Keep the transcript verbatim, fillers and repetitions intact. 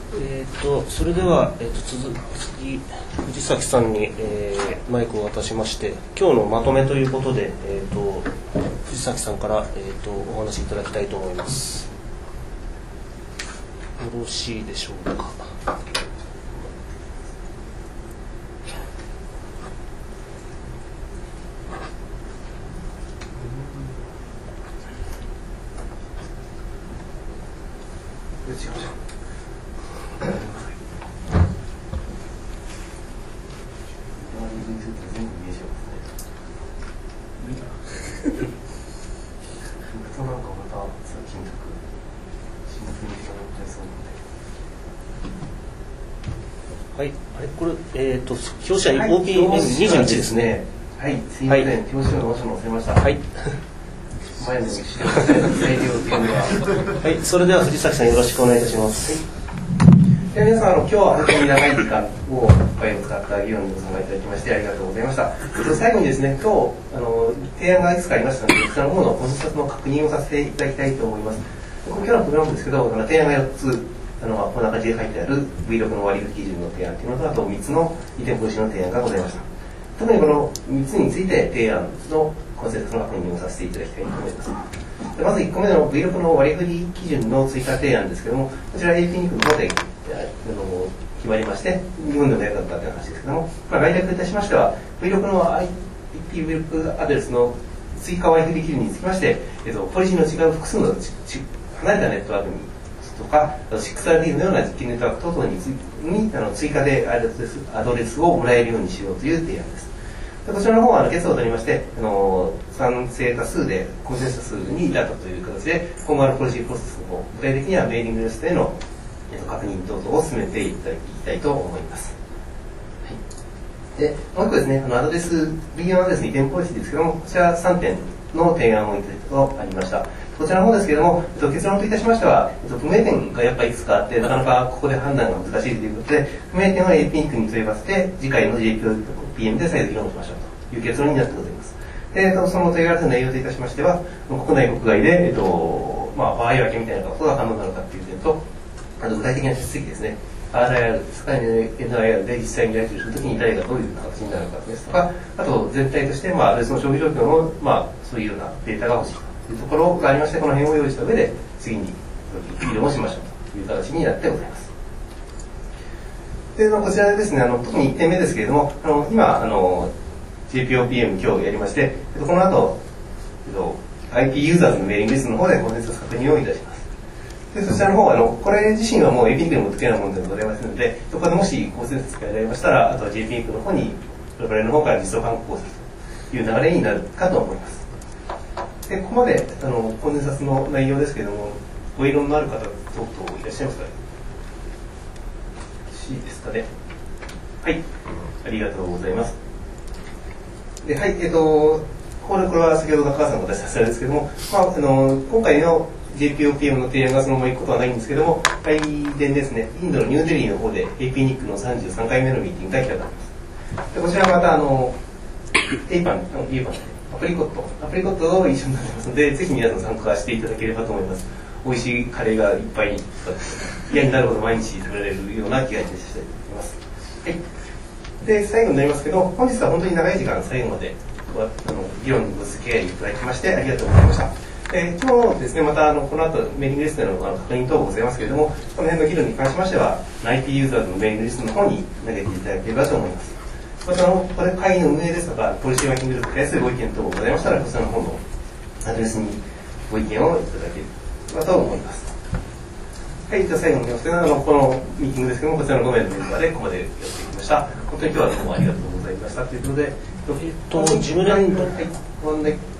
えー、とそれでは、えー、と続次藤崎さんに、えー、マイクを渡しまして今日のまとめということで、えー、と藤崎さんから、えー、とお話しいただきたいと思います。よろしいでしょうか。はい、あれこれ、えー、と表紙は オーピーエムにじゅういち ですね。 はい、すいません、はい、表紙の場所も忘れました。 はい。 前の道してますね。材料というのは。 はい、それでは藤崎さんよろしくお願いいたします。 はい、皆さん、あの今日は本当に長い時間をいっぱいを使った議論にご参加いただきましてありがとうございました。最後にですね、今日あの提案がいくつかありましたので、そちらの方の本日の確認をさせていただきたいと思います。今日のプログラムですけど、提案がよっつ。あのこんな感じで書いてある ブイろく の割引基準の提案というのと、あとみっつの移転防止の提案がございました。特にこのみっつについて提案のコンセンサスの確認をさせていただきたいと思います。でまずいっこめの ブイろく の割引基準の追加提案ですけども、こちら エーピー ニックの方であの決まりまして、日本でもやったという話ですけども、まあ、概略いたしましては ブイろく の アイピー ブイろく アドレスの追加割引基準につきまして、えっと、ポリシーの違う複数の離れたネットワークにとか シックスアールディー のような実機ネットワーク等々 に, にあの追加でアドレスアドレスをもらえるようにしようという提案です。でこちらの方はあの決議を取りまして、あの賛成多数でコンセンサスに至ったという形で、今後のポリシープロセスの方、具体的にはメーリングリストへの確認等々を進めていただきたいと思います。はい、でもう一個ですね、あのアドレス ブイよん アドレスに移転ポリシーですけども、こちらさんてんの提案をいただくとありました。こちらの方ですけれども、えっと、結論といたしましては、えっと、不明点がやっぱりいくつかあって、なかなかここで判断が難しいということで、不明点は エーピー ニックに問い合わせて、次回の ジェイピーエム で再度議論しましょうという結論になってございます。で、えっと、その問い合わせの内容といたしましては、国内国外で、えっと、まあ、場合分けみたいなことが可能なのかという点と、あと具体的な手続きですね。アールアイアール ですか エヌアイアール で実際にやり取りするときに誰がどういう形になるかですとか、あと全体として、まあ、アドレスの消費状況の、まあ、そういうようなデータが欲しいというところがありまして、この辺を用意した上で次に議論をしましょうという形になってございます。で、こちらでですね、あの特にいってんめですけれども、あの今あの ジェイピーオーピーエム 今日やりまして、この後、えっと、アイピー ユーザーズのメーリングリストの方でコンセンサス確認をいたします。でそちらの方はあのこれ自身はもう エーピー ニックでも付けないものでございますので、そこでもしコンセンサスが得られましたら、あとは ジェイピー ニックの方に我々の方から実装勧告をするという流れになるかと思います。でここまであのコンセンサスの内容ですけれども、ご異論のある方等々いらっしゃいますか。よろしいですかね。はい、ありがとうございます。ではい、えっとこれこれは先ほど中川さんが出した話ですけれども、まあ、あの今回のジェイピーオーピーエム の提案がそのままいくことはないんですけども、来年ですね、インドのニューデリーの方で エーピー ニックのさんじゅうさんかいめのミーティングが開かれます。でこちらはまたあのエイパン、エイパンアプリコット、アプリコットを一緒になってますので、ぜひ皆さん参加していただければと思います。美味しいカレーがいっぱいに嫌になるほど毎日食べられるような気がしています。はい。で最後になりますけど、本日は本当に長い時間最後まであの議論にご付き合いいただきましてありがとうございました。えー、今日ですね、またあのこの後メーリングリストの確認等ございますけれども、この辺の議論に関しましては アイピー ユーザーズのメーリングリストの方に投げていただければと思います。またあのこれ会議の運営ですとかポリシーワーキンググループに対するご意見等ございましたら、こちらの方のアドレスにご意見をいただければと思います。はい、じゃあ最後になりますけど、あのこのミーティングですけども、こちらのご名のメンバーでここまでやってきました。本当に今日はどうもありがとうございましたということで、 えっと事務連はい、問題